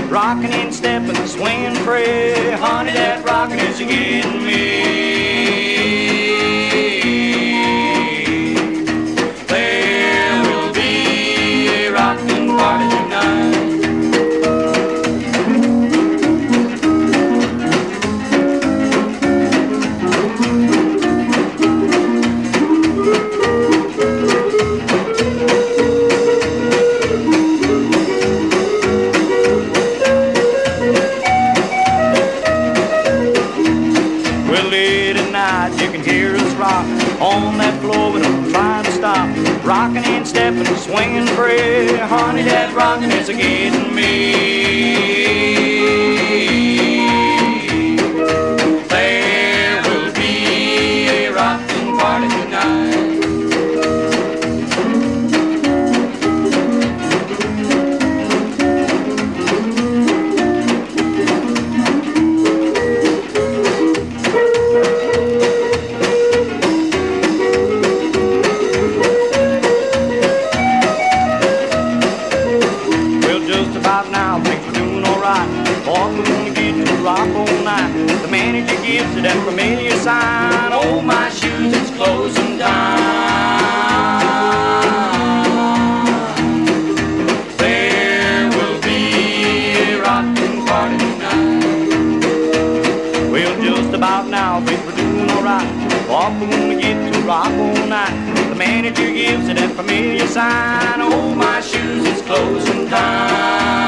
rocking and stepping, swinging free. Honey, that rocking is getting me. There will be a rocking party tonight. You can hear us rock on that floor, we don't try to stop. Rocking and stepping, swinging free. Honey, that rocking is getting me. There will be a rocking party tonight. About now, things we're doing alright. Boy, we're gonna get to rock all night. The manager gives it that familiar sign. Oh, my shoes, it's closing time. There will be a rocking party tonight. Well, just about now, things we're doing alright. Boy, we're gonna get to rock all night. The manager gives it that familiar sign. Oh, my shoes, it's closing time.